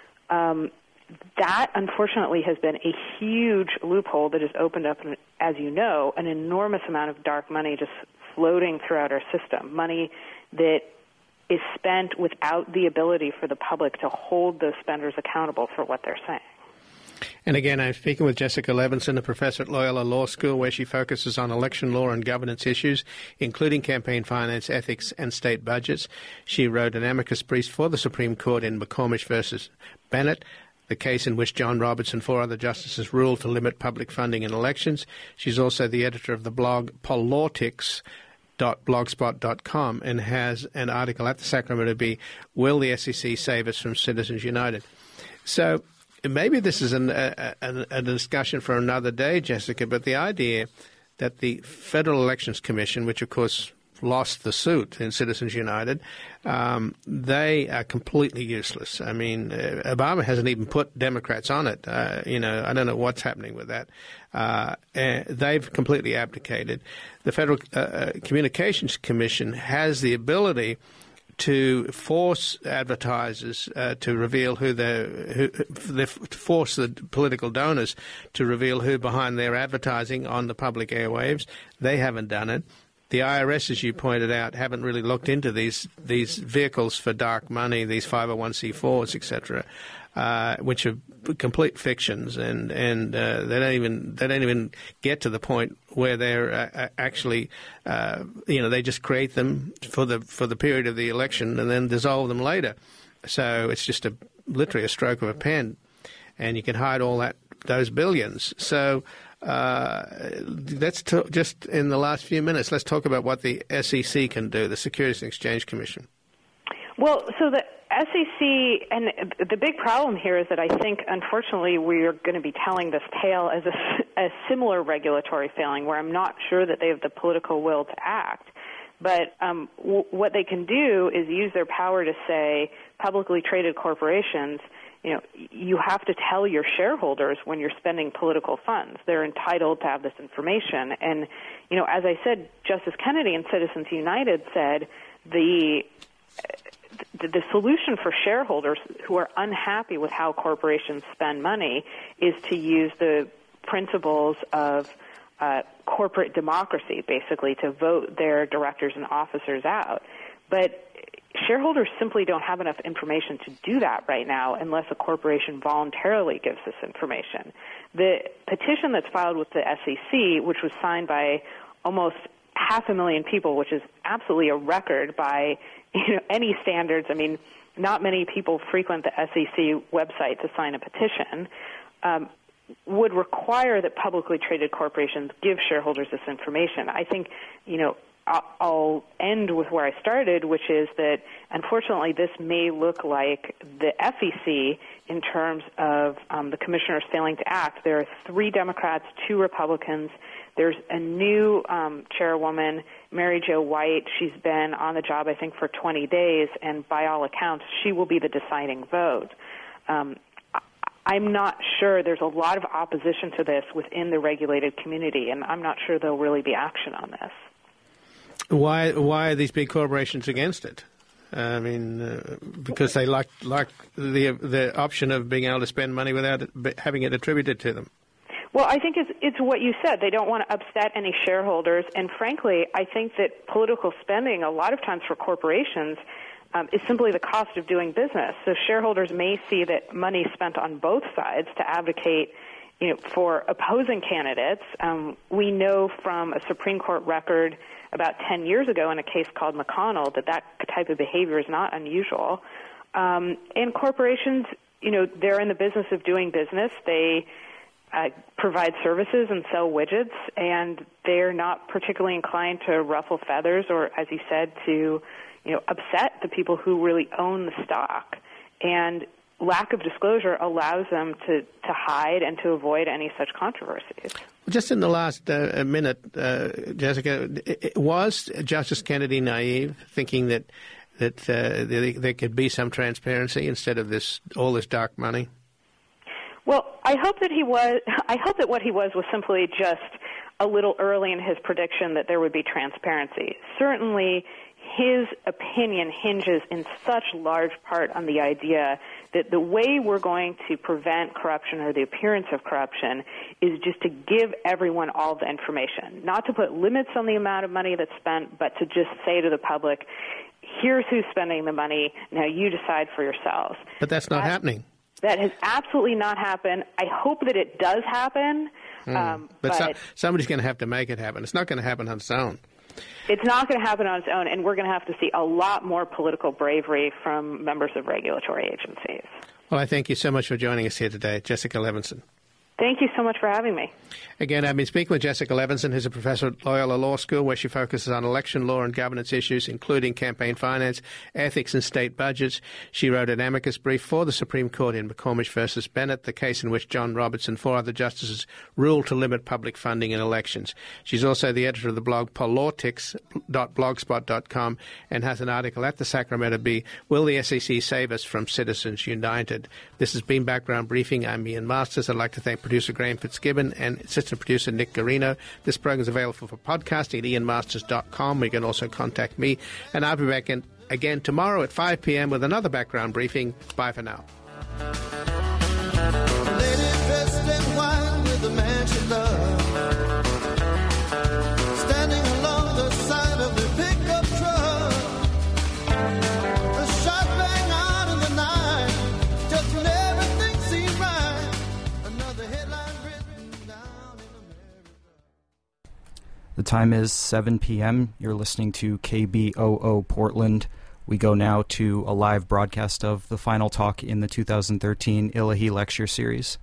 um, that, unfortunately, has been a huge loophole that has opened up, as you know, an enormous amount of dark money just floating throughout our system, money that is spent without the ability for the public to hold those spenders accountable for what they're saying. And again, I'm speaking with Jessica Levinson, a professor at Loyola Law School, where she focuses on election law and governance issues, including campaign finance, ethics, and state budgets. She wrote an amicus brief for the Supreme Court in McCormick versus Bennett, the case in which John Roberts and four other justices ruled to limit public funding in elections. She's also the editor of the blog Politics dot blogspot dot com and has an article at the Sacramento Bee, Will the S E C Save Us from Citizens United? So maybe this is an, a, a, a discussion for another day, Jessica, but the idea that the Federal Elections Commission, which, of course, lost the suit in Citizens United, um, they are completely useless. I mean, uh, Obama hasn't even put Democrats on it. Uh, you know, I don't know what's happening with that. Uh, and they've completely abdicated. The Federal uh, Communications Commission has the ability to force advertisers uh, to reveal who they who, to force the political donors to reveal who behind their advertising on the public airwaves. They haven't done it. The I R S, as you pointed out, haven't really looked into these these vehicles for dark money, these five oh one c fours, et cetera, uh, which are complete fictions, and and uh, they don't even they don't even get to the point where they're uh, actually, uh, you know, they just create them for the for the period of the election and then dissolve them later. So it's just a literally a stroke of a pen, and you can hide all that those billions. So. Uh, let's talk, just in the last few minutes, let's talk about what the S E C can do, the Securities and Exchange Commission. Well, so the S E C, and the big problem here is that I think, unfortunately, we're going to be telling this tale as a, a similar regulatory failing, where I'm not sure that they have the political will to act. But um, w- what they can do is use their power to say publicly traded corporations, you know, you have to tell your shareholders when you're spending political funds. They're entitled to have this information. And, you know, as I said, Justice Kennedy in Citizens United said the the, the solution for shareholders who are unhappy with how corporations spend money is to use the principles of uh, corporate democracy, basically, to vote their directors and officers out. But shareholders simply don't have enough information to do that right now unless a corporation voluntarily gives this information. The petition that's filed with the S E C, which was signed by almost half a million people, which is absolutely a record by you know, any standards. I mean, not many people frequent the S E C website to sign a petition, um, would require that publicly traded corporations give shareholders this information. I think, you know, I'll end with where I started, which is that, unfortunately, this may look like the F E C in terms of um, the commissioners failing to act. There are three Democrats, two Republicans. There's a new um, chairwoman, Mary Jo White. She's been on the job, I think, for twenty days, and by all accounts, she will be the deciding vote. Um, I'm not sure. There's a lot of opposition to this within the regulated community, and I'm not sure there'll really be action on this. Why why are these big corporations against it? I mean, uh, because they like like the the option of being able to spend money without it, having it attributed to them. Well, I think it's it's what you said. They don't want to upset any shareholders, and frankly, I think that political spending a lot of times for corporations um, is simply the cost of doing business. So shareholders may see that money spent on both sides to advocate, you know, for opposing candidates. Um, we know from a Supreme Court record about ten years ago in a case called McConnell that that type of behavior is not unusual. Um, and corporations, you know, they're in the business of doing business. They uh, provide services and sell widgets, and they're not particularly inclined to ruffle feathers or, as you said, to, you know, upset the people who really own the stock. And lack of disclosure allows them to, to hide and to avoid any such controversies. just in the last uh, minute, uh, Jessica, was Justice Kennedy naive, thinking that that uh, there, there could be some transparency instead of this all this dark money? Well, I hope that he was. I hope that what he was was simply just a little early in his prediction that there would be transparency. Certainly, his opinion hinges in such large part on the idea that the way we're going to prevent corruption or the appearance of corruption is just to give everyone all the information, not to put limits on the amount of money that's spent, but to just say to the public, here's who's spending the money, now you decide for yourselves. But that's not that, happening. That has absolutely not happened. I hope that it does happen. Mm. Um, but but so, somebody's going to have to make it happen. It's not going to happen on its own. It's not going to happen on its own, and we're going to have to see a lot more political bravery from members of regulatory agencies. Well, I thank you so much for joining us here today, Jessica Levinson. Thank you so much for having me. Again, I've been speaking with Jessica Levinson, who's a professor at Loyola Law School, where she focuses on election law and governance issues, including campaign finance, ethics, and state budgets. She wrote an amicus brief for the Supreme Court in McCormick versus Bennett, the case in which John Roberts and four other justices ruled to limit public funding in elections. She's also the editor of the blog politics dot blogspot dot com and has an article at the Sacramento Bee, Will the S E C Save Us from Citizens United? This has been Background Briefing. I'm Ian Masters. I'd like to thank producer Graham Fitzgibbon and assistant producer Nick Garino. This program is available for podcasting at ian masters dot com. You can also contact me, and I'll be back in, again tomorrow at five p.m. with another Background Briefing. Bye for now. Lady dressed in white with the man she loved, standing along the side of the pickup truck. A shot rang out in the night, just when everything seemed right. Another headline written down in America. The time is seven p.m. You're listening to K B O O Portland. We go now to a live broadcast of the final talk in the two thousand thirteen Illahee Lecture Series.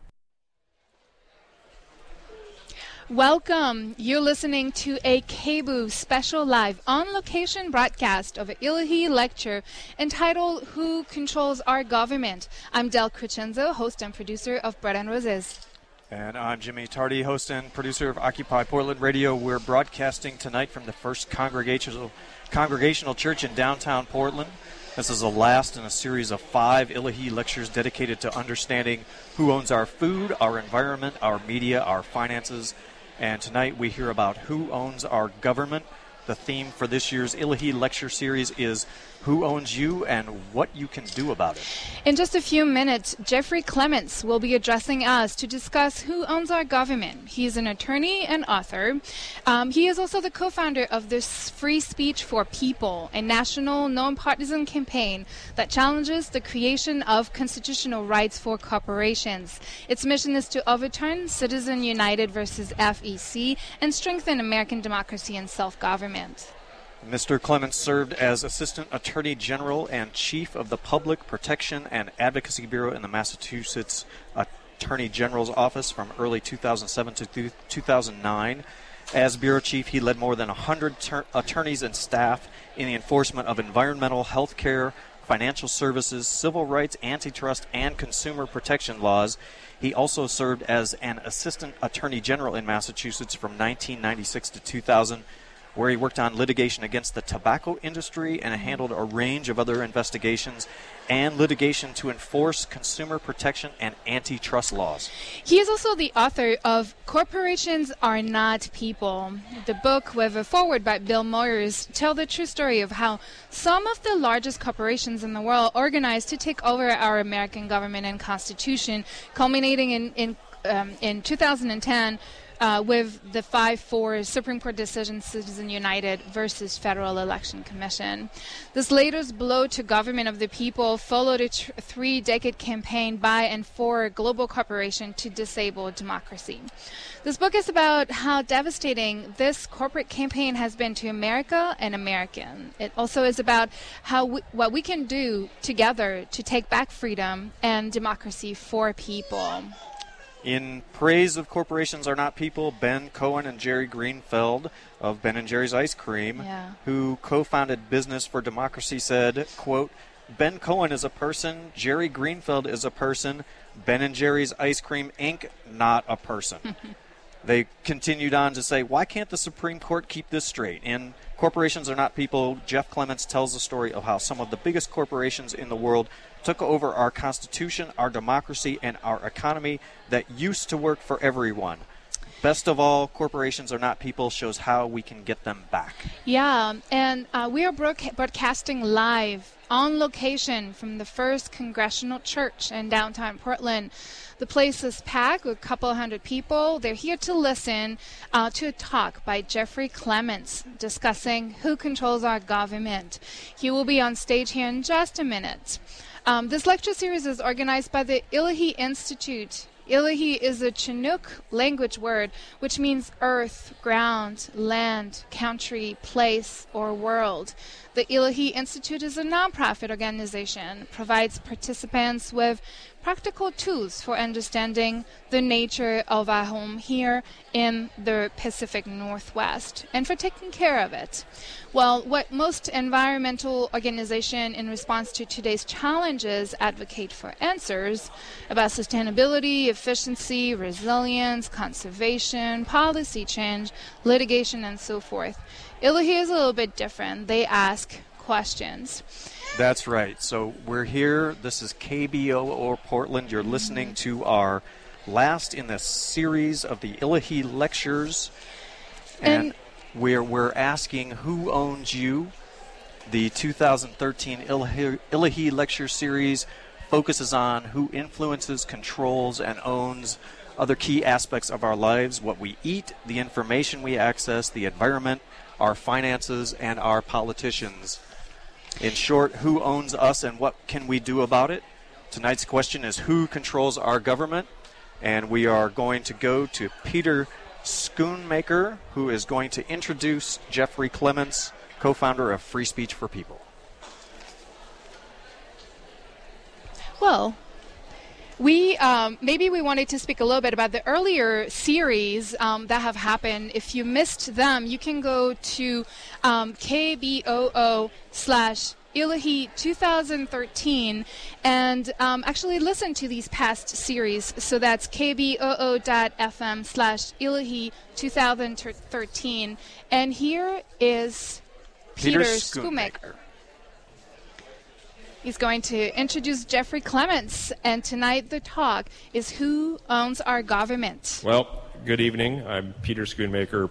Welcome. You're listening to a K B O O special live on-location broadcast of an Illahee lecture entitled Who Controls Our Government? I'm Del Crescenzo, host and producer of Bread and Roses. And I'm Jimmy Tardy, host and producer of Occupy Portland Radio. We're broadcasting tonight from the First Congregational Congregational Church in downtown Portland. This is the last in a series of five Illahee lectures dedicated to understanding who owns our food, our environment, our media, our finances. And tonight we hear about who owns our government. The theme for this year's Illahee Lecture Series is Who Owns You and What You Can Do About It. In just a few minutes, Jeffrey Clements will be addressing us to discuss who owns our government. He is an attorney and author. Um, he is also the co-founder of this Free Speech for People, a national nonpartisan campaign that challenges the creation of constitutional rights for corporations. Its mission is to overturn Citizen United versus F E C and strengthen American democracy and self-government. Mister Clements served as Assistant Attorney General and Chief of the Public Protection and Advocacy Bureau in the Massachusetts Attorney General's Office from early two thousand seven to two thousand nine. As Bureau Chief, he led more than one hundred ter- attorneys and staff in the enforcement of environmental, health care, financial services, civil rights, antitrust, and consumer protection laws. He also served as an Assistant Attorney General in Massachusetts from nineteen ninety-six to two thousand, where he worked on litigation against the tobacco industry and handled a range of other investigations and litigation to enforce consumer protection and antitrust laws. He is also the author of Corporations Are Not People. The book, with a foreword by Bill Moyers, tells the true story of how some of the largest corporations in the world organized to take over our American government and constitution, culminating in, in, um, in two thousand ten Uh, with the five four Supreme Court decision, Citizen United versus Federal Election Commission. This latest blow to government of the people followed a tr- three-decade campaign by and for a global corporation to disable democracy. This book is about how devastating this corporate campaign has been to America and Americans. It also is about how we, what we can do together to take back freedom and democracy for people. In praise of Corporations Are Not People, Ben Cohen and Jerry Greenfeld of Ben and Jerry's Ice Cream, yeah. who co-founded Business for Democracy, said, quote, Ben Cohen is a person, Jerry Greenfeld is a person, Ben and Jerry's Ice Cream Incorporated, not a person. They continued on to say, why can't the Supreme Court keep this straight? In Corporations Are Not People, Jeff Clements tells the story of how some of the biggest corporations in the world took over our Constitution, our democracy, and our economy that used to work for everyone. Best of all, Corporations Are Not People shows how we can get them back. Yeah, and uh, we are broadcasting live on location from the First Congressional Church in downtown Portland. The place is packed with a couple hundred people. They're here to listen uh, to a talk by Jeffrey Clements discussing who controls our government. He will be on stage here in just a minute. Um, this lecture series is organized by the Illahee Institute. Illahee is a Chinook language word which means earth, ground, land, country, place, or world. The Illahee Institute is a nonprofit organization, provides participants with practical tools for understanding the nature of our home here in the Pacific Northwest and for taking care of it. Well, what most environmental organizations in response to today's challenges advocate for answers about sustainability, efficiency, resilience, conservation, policy change, litigation, and so forth. Illahee is a little bit different. They ask questions. That's right. So we're here. This is K B O O Portland. You're listening to our last in the series of the Illahee Lectures. And, and we're, we're asking who owns you. The two thousand thirteen Illahee, Illahee Lecture Series focuses on who influences, controls, and owns other key aspects of our lives, what we eat, the information we access, the environment, our finances, and our politicians. In short, who owns us and what can we do about it? Tonight's question is who controls our government? And we are going to go to Peter Schoonmaker, who is going to introduce Jeffrey Clements, co-founder of Free Speech for People. Well, we um, maybe we wanted to speak a little bit about the earlier series um, that have happened. If you missed them, you can go to um, K B O O slash Illahee twenty thirteen and um, actually listen to these past series. So that's kboo.fm slash Illahee twenty thirteen. And here is Peter, Peter Schoonmaker. He's going to introduce Jeffrey Clements, and tonight the talk is Who Owns Our Government? Well, good evening. I'm Peter Schoonmaker,